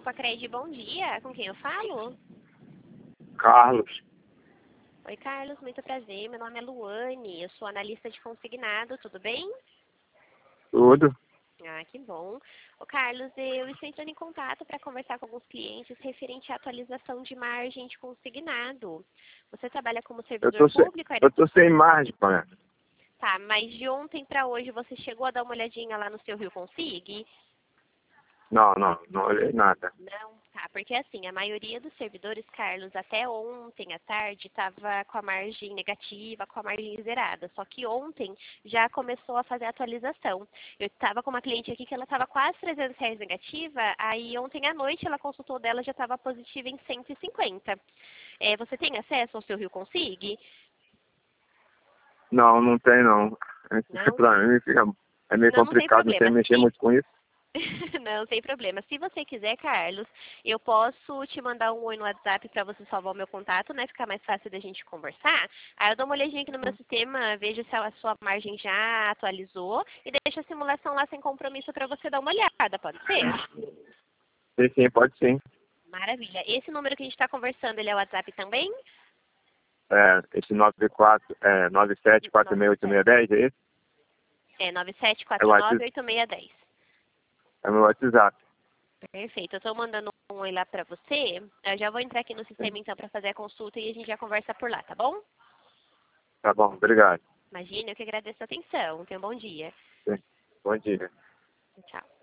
Copacred, bom dia. Com quem eu falo? Carlos. Oi, Carlos, muito prazer. Meu nome é Luane, eu sou analista de consignado, tudo bem? Tudo. Ah, que bom. Ô, Carlos, eu estou entrando em contato para conversar com alguns clientes referente à atualização de margem de consignado. Você trabalha como servidor público? Eu tô sem margem, pai. Tá, mas de ontem para hoje você chegou a dar uma olhadinha lá no seu Rio Consig? Não olhei nada. Não, tá, porque assim, a maioria dos servidores, Carlos, até ontem à tarde estava com a margem negativa, com a margem zerada. Só que ontem já começou a fazer a atualização. Eu estava com uma cliente aqui que ela estava quase R$ 300 negativa, aí ontem à noite ela consultou dela, já estava positiva em 150. Você tem acesso ao seu Rio Consig? Não tem não. Não? Pra mim é meio Não tem complicado, não sei problema. mexer muito com isso. Não, sem problema. Se você quiser, Carlos, eu posso te mandar um oi no WhatsApp para você salvar o meu contato, né? Ficar mais fácil da gente conversar. Aí eu dou uma olhadinha aqui no meu sistema, vejo se a sua margem já atualizou e deixo a simulação lá sem compromisso para você dar uma olhada, pode ser? Sim, pode sim. Maravilha. Esse número que a gente está conversando, ele é o WhatsApp também? Esse 97468610, é esse? É É o WhatsApp, 97498610. é o meu WhatsApp. Perfeito. Eu estou mandando um oi lá para você. Eu já vou entrar aqui no sistema então para fazer a consulta e a gente já conversa por lá, tá bom? Tá bom, obrigado. Imagina, eu que agradeço a atenção. Tenha um bom dia. Sim. Bom dia. Tchau.